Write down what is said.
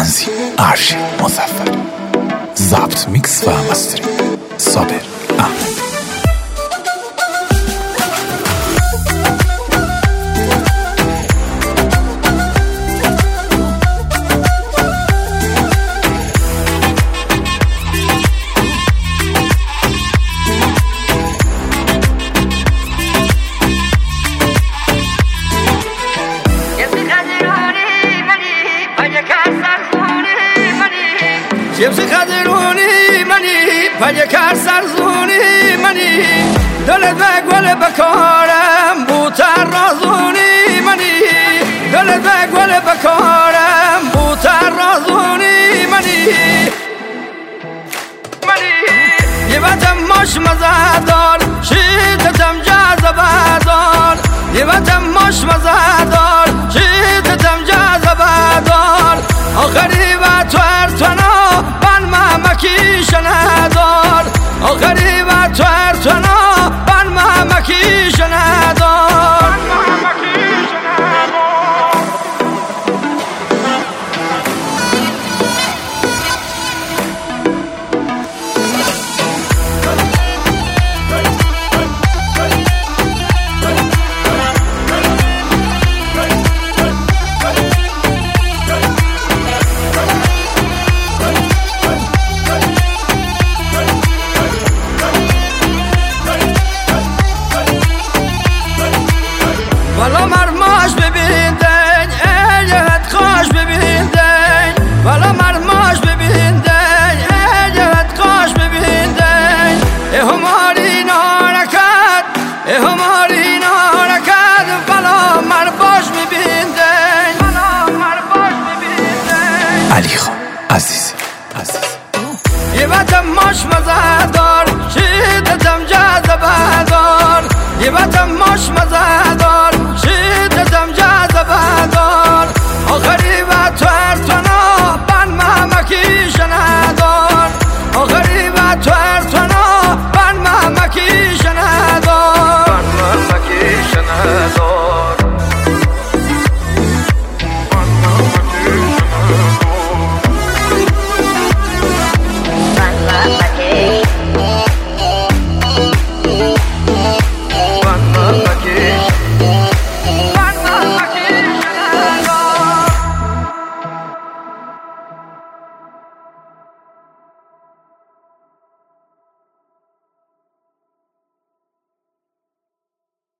تنظیم ارشد مظفر، ضبط میکس و مسترینگ صابر احمدی. شمس خضرونی منی پیکر سرزونی منی دلت به گل بکارم بوتر رازونی منی دلت به گل بکارم بوتر رازونی منی یه وقتم ماش مزه دار شیدتم جذبه دار یه وقتم ماش مزه دار شیدتم جذبه دار آخری و تو ارتنا مکیش ندار آخری و تو ارتنا بن مکیش ندار والا مرماش ببیندن ایت خوش ببیندن والا مرماش ببیندن ایت خوش ببیندن هماری نارکد هماری نارکد والا مرباش ببیندن والا مرباش ببیندن علی خان عزیزی یه وقت ماش مزه